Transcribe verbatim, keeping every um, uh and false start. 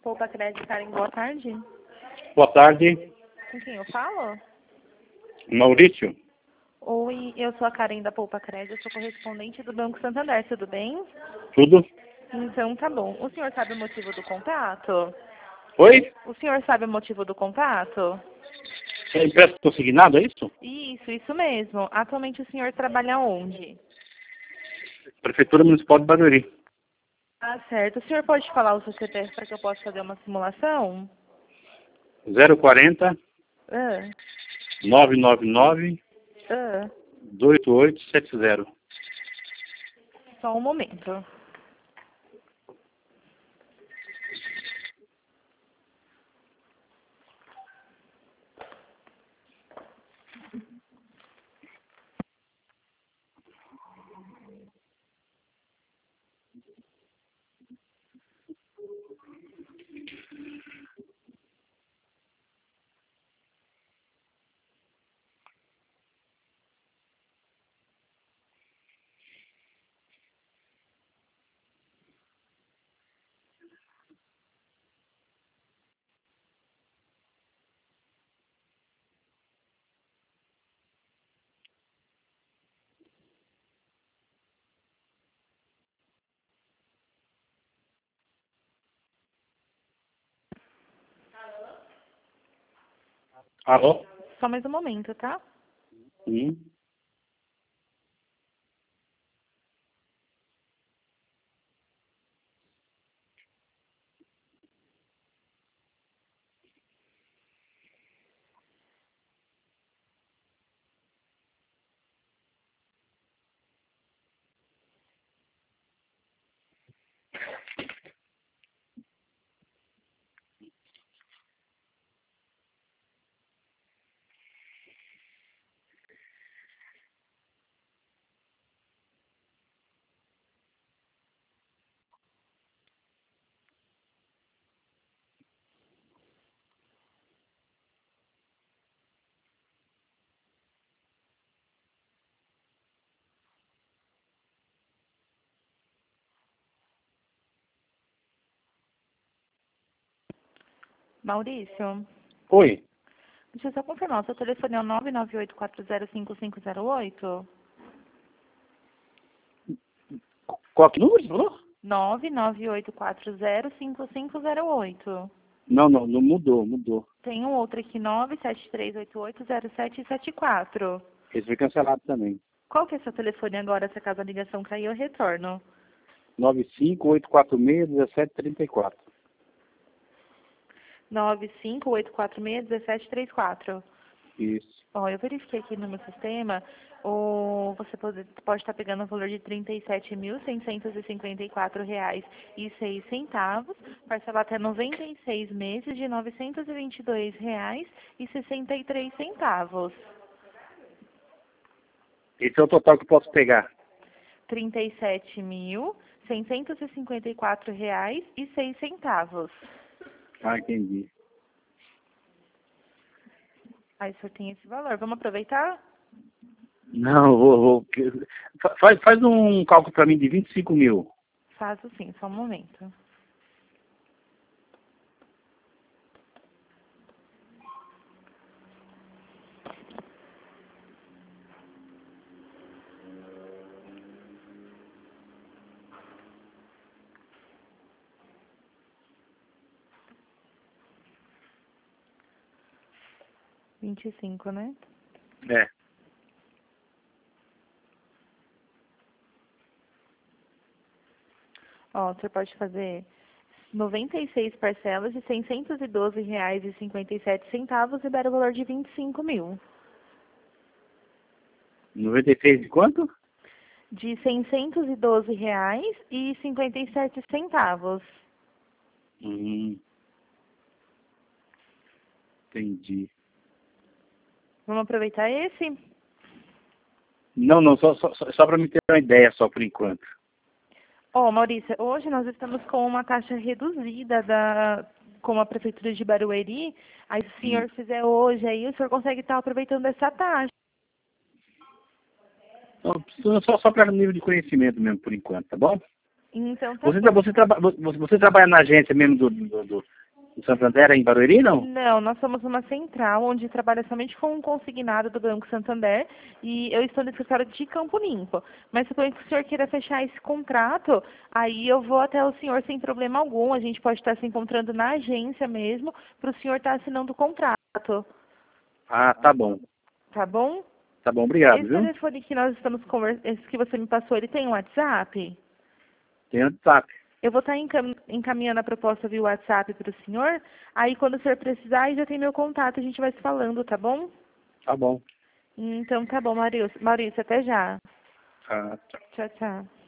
Poupa Crédito, Karen, boa tarde. Boa tarde, Com quem eu falo? Maurício. Oi, eu sou a Karen da Poupa Crédito, sou correspondente do Banco Santander, tudo bem? Tudo? Então tá bom. O senhor sabe o motivo do contato? Oi? O senhor sabe o motivo do contato? É empréstimo consignado, é isso? Isso, isso mesmo. Atualmente o senhor trabalha onde? Prefeitura Municipal de Barueri. Ah, certo. O senhor pode falar o seu C P F para que eu possa fazer uma simulação? zero quarenta, Ah, nove nove nove, ah, dois oito oito sete zero. só um momento. Alô? Só mais um momento, tá? Sim. Maurício, Oi? deixa eu só confirmar. O seu telefone é o nove nove oito quatro zero cinco cinco zero oito? Qual que número você falou? nove nove oito quatro zero cinco cinco zero oito. Não, não, não mudou, mudou. Tem um outro aqui, nove sete três oito oito zero sete sete quatro. Esse foi cancelado também. Qual que é seu telefone agora, se caso a ligação cair, eu retorno? nove cinco oito quatro seis um sete três quatro. nove cinco oito quatro seis um sete três quatro. Isso. Ó, eu verifiquei aqui no meu sistema, o, você pode, pode estar pegando o valor de trinta e sete mil seiscentos e cinquenta e quatro reais e seis centavos, parcelar até noventa e seis meses de novecentos e vinte e dois reais e sessenta e três centavos. Esse é o total que eu posso pegar. trinta e sete mil seiscentos e cinquenta e quatro reais e seis centavos. Ah, entendi. Aí o senhor tem esse valor. Vamos aproveitar? Não, vou, vou. fa- Faz, faz um cálculo para mim de vinte e cinco mil. Faço sim, só um momento. vinte e cinco, né? É. Ó, o senhor pode fazer noventa e seis parcelas de seiscentos e doze reais e cinquenta e sete centavos e dar o valor de vinte e cinco mil. noventa e seis de quanto? De seiscentos e doze reais e cinquenta e sete centavos. Hum, entendi. Vamos aproveitar esse? Não, não, só, só, só só para me ter uma ideia só por enquanto. Ó, Maurícia, hoje nós estamos com uma taxa reduzida da, com a Prefeitura de Barueri. Aí se o Hum. senhor fizer hoje aí, o senhor consegue estar aproveitando essa taxa. Então, só só para nível de conhecimento mesmo por enquanto, tá bom? Então tá Você, bom. você, traba, você, você trabalha na agência mesmo do, do, do, do Santander, em Barueri, não? Não, nós somos uma central onde trabalha somente com um consignado do Banco Santander e eu estou no escritório de Campo Limpo. Mas suponho que o senhor queira fechar esse contrato, aí eu vou até o senhor sem problema algum. A gente pode estar se encontrando na agência mesmo para o senhor estar assinando o contrato. Ah, tá bom. Tá bom? Tá bom, obrigado, Esse viu? telefone que nós estamos conversando, esse que você me passou, ele tem um WhatsApp? Tem WhatsApp. Eu vou estar encam- encaminhando a proposta via WhatsApp para o senhor. Aí, quando o senhor precisar, aí já tem meu contato, a gente vai se falando, tá bom? Tá bom. Então, tá bom, Maurício. Maurício, até já. Ah, tá. Tchau, tchau.